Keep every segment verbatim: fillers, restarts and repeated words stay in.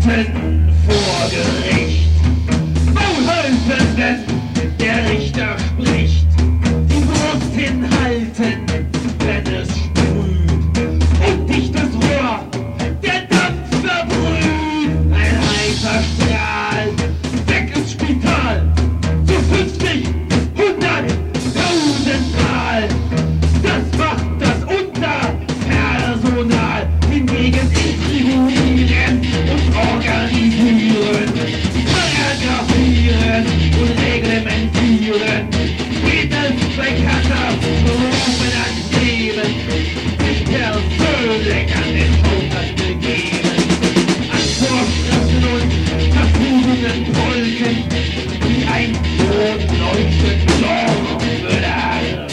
Beamten vor Gericht. Maulhölfen, der Richter spricht, die Brust hinhalten, wenn es sprüht, und dichtes Rohr, der Dampf verbrüht. Ein heißer Strahl, weg ins Spital, zu fünfzig, hundert, tausendmal. Das macht das Unterpersonal, hingegen intrigieren und organisieren, paragrafieren und reglementieren, mittels bekannter Berufen angeben, sich persönlich an den Hauptmann begeben, an Vorschriften und Verfügungen folgen, wie ein Mondleuchten Sorgenbedarf.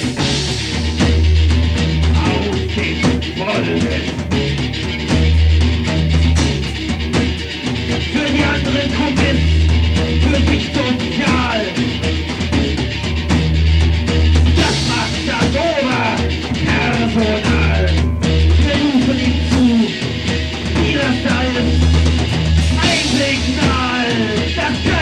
Aus den Wolken. Für die anderen Kumpels, für dich sozial. Das macht das Oberpersonal. Wir rufen ihm zu, wie das da ist. Ein Signal, das kann